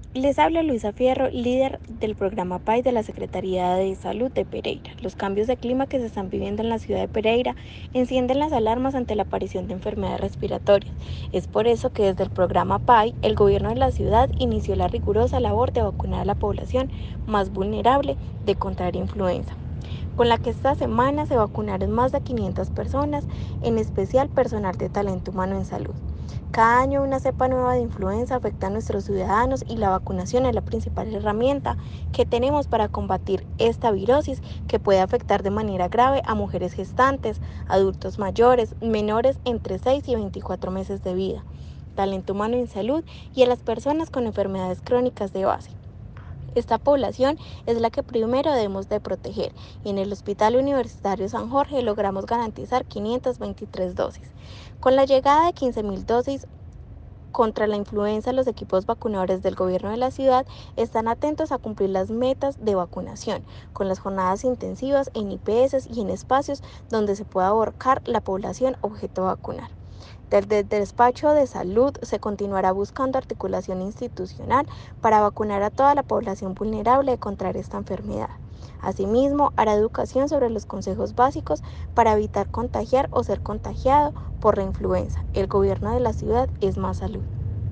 Les habla Luisa Fierro, líder del programa PAI de la Secretaría de Salud de Pereira. Los cambios de clima que se están viviendo en la ciudad de Pereira encienden las alarmas ante la aparición de enfermedades respiratorias. Es por eso que desde el programa PAI, el gobierno de la ciudad inició la rigurosa labor de vacunar a la población más vulnerable de contraer influenza, con la que esta semana se vacunaron más de 500 personas, en especial personal de talento humano en salud. Cada año una cepa nueva de influenza afecta a nuestros ciudadanos y la vacunación es la principal herramienta que tenemos para combatir esta virosis que puede afectar de manera grave a mujeres gestantes, adultos mayores, menores entre 6 y 24 meses de vida, talento humano en salud y a las personas con enfermedades crónicas de base. Esta población es la que primero debemos de proteger y en el Hospital Universitario San Jorge logramos garantizar 523 dosis. Con la llegada de 15.000 dosis contra la influenza, los equipos vacunadores del gobierno de la ciudad están atentos a cumplir las metas de vacunación, con las jornadas intensivas en IPS y en espacios donde se pueda abarcar la población objeto vacunar. Desde el despacho de salud se continuará buscando articulación institucional para vacunar a toda la población vulnerable contra esta enfermedad. Asimismo, hará educación sobre los consejos básicos para evitar contagiar o ser contagiado por la influenza. El gobierno de la ciudad es más salud.